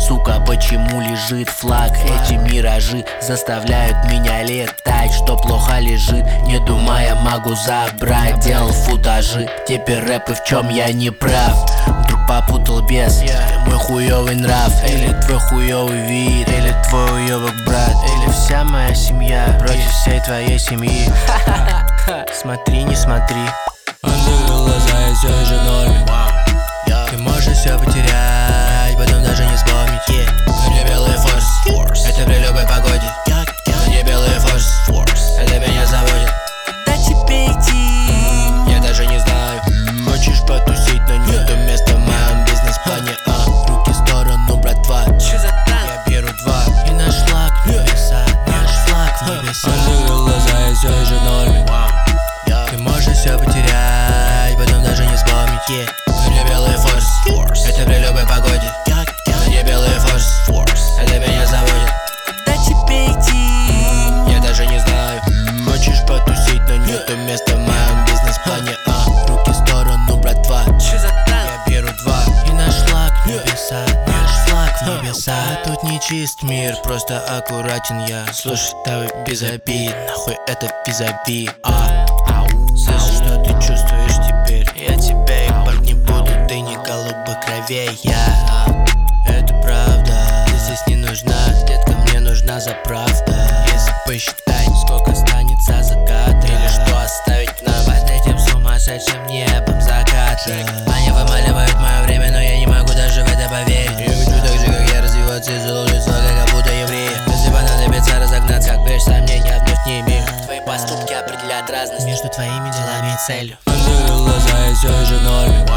сука, почему лежит флаг? Эти миражи заставляют меня летать. Что плохо лежит, не думая, могу забрать. Делал футажи, теперь рэп, и в чем я не прав? Вдруг попутал без мой хуёвый нрав, или твой хуёвый вид, или твой уёбок брат, или вся моя семья против всей твоей семьи. Смотри, не смотри. Он закрыл глаза и все еще в норме. Ты можешь все потерять, потом даже не вспомнить. На мне белый форс, это при любой погоде. На мне белый форс, это меня заводит. Куда тебе идти? Я даже не знаю. Хочешь потусить, но нету места в моем бизнес-плане. Руки в сторону, братва. Чё за танк? Я беру два. И наш флаг в небеса, наш флаг в небеса. Он закрыл глаза и все еще в норме. Ты можешь все потерять, потом даже не вспомнить. На мне белый форс, это при любой погоде. На мне белый форс, это меня заводит. Куда тебе идти? Я даже не знаю. Хочешь потусить, но нету места в моем бизнес-плане. Руки в сторону, братва. Чё за танк? Я беру два. И наш флаг в небеса, наш флаг в небеса. Тут не чист мир, просто аккуратен я. Слушай, давай без обид, нахуй это визави. Слышишь, что ты чувствуешь теперь? Я тебя ебать не буду, ты не голубых кровей. Это правда, ты здесь не нужна, детка, мне нужна заправка. Если посчитать, сколько останется заката, или что оставить нам под этим сумасшедшим небом заката. Они вымаливают мое время, но я не могу даже в это поверить. Я хочу так же, как я, развиваться из улицы, как будто еврей. Если понадобится разогнаться, как прежде, сомнения вновь не имею. Твои поступки определяют разность между твоими делами и целью. Он закрыл глаза и все еще в норме.